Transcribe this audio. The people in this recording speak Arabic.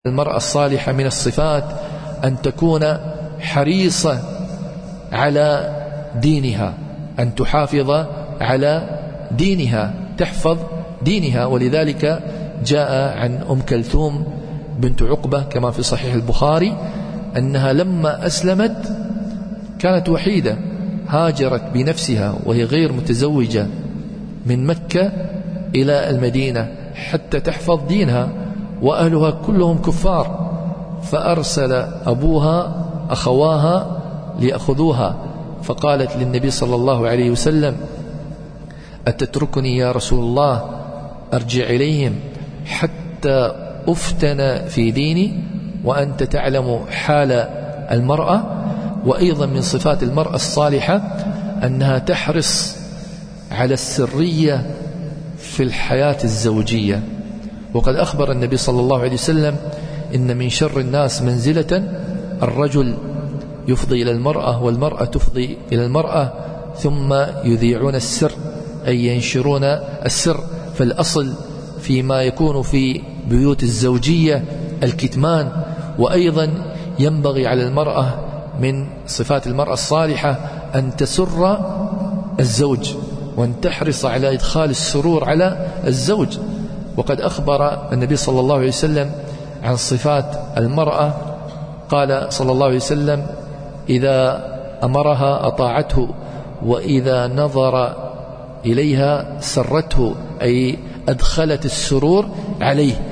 المرأة الصالحة من الصفات أن تكون حريصة على دينها، أن تحافظ على دينها، تحفظ دينها. ولذلك جاء عن أم كلثوم بنت عقبة كما في صحيح البخاري أنها لما أسلمت كانت وحيدة، هاجرت بنفسها وهي غير متزوجة من مكة إلى المدينة حتى تحفظ دينها، وأهلها كلهم كفار، فأرسل أبوها أخواها ليأخذوها، فقالت للنبي صلى الله عليه وسلم: أتتركني يا رسول الله أرجع إليهم حتى أفتن في ديني؟ وأنت تعلم حال المرأة. وأيضا من صفات المرأة الصالحة أنها تحرص على السرية في الحياة الزوجية. وقد أخبر النبي صلى الله عليه وسلم: إن من شر الناس منزلة الرجل يفضي إلى المرأة والمرأة تفضي إلى المرأة ثم يذيعون السر، أي ينشرون السر. فالأصل فيما يكون في بيوت الزوجية الكتمان. وأيضا ينبغي على المرأة من صفات المرأة الصالحة أن تسر الزوج وأن تحرص على إدخال السرور على الزوج. وقد أخبر النبي صلى الله عليه وسلم عن صفات المرأة، قال صلى الله عليه وسلم: إذا أمرها أطاعته، وإذا نظر إليها سرته، أي أدخلت السرور عليه.